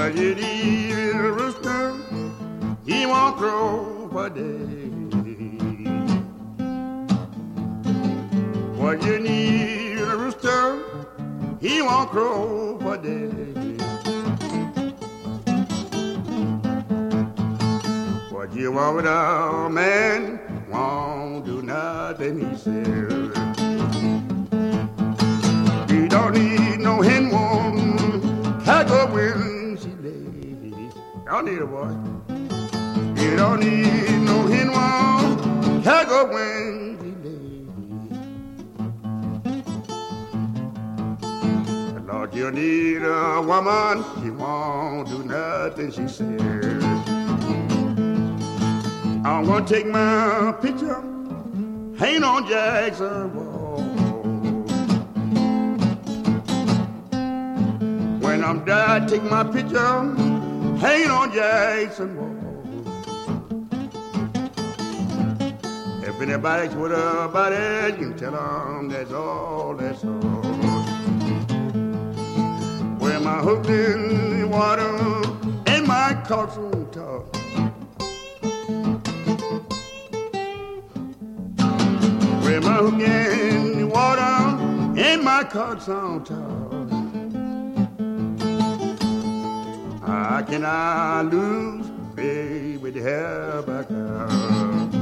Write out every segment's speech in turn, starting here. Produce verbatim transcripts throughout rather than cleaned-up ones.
What you need is a rooster, he won't crow for days. What you need is a rooster, he won't crow for days. What you want with a man won't do nothing, he says. You don't need no hen woman, cackle when she lays. Y'all need a boy. You don't need no hen woman, cackle when she lays. Lord, you need a woman, she won't do nothing, she says. I'm gonna take my picture, hang on Jackson wall. When I'm dead, take my picture, hang on Jackson wall. If anybody's with about it, you can tell them that's all, that's all. Where my hook in the water and my corks on top. Where my hook in the water and my corks on top. How can I lose, baby, the hair back out?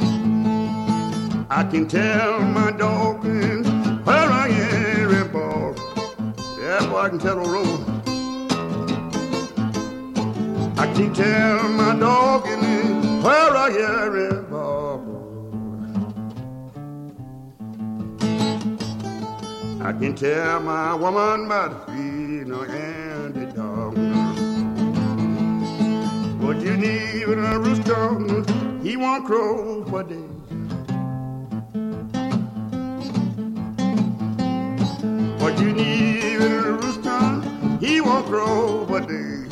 I can tell my dog where I am involved. Yeah, boy, I can tell the road. I can tell my dog where I am involved. I can tell my woman by the feet and the dog. What you need with a rooster, he won't crow for days. What you need with a rooster, he won't crow for days.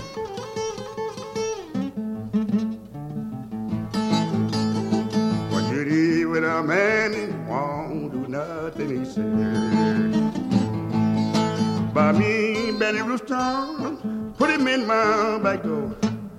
What you need with a man, he won't do nothing, he said. Buy me Benny Rooster, put him in my back door.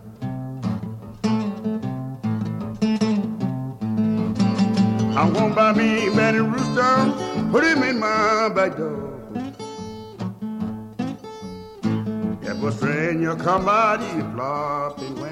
I won't buy me Benny Rooster, put him in my back door. If a stranger come by, he flop and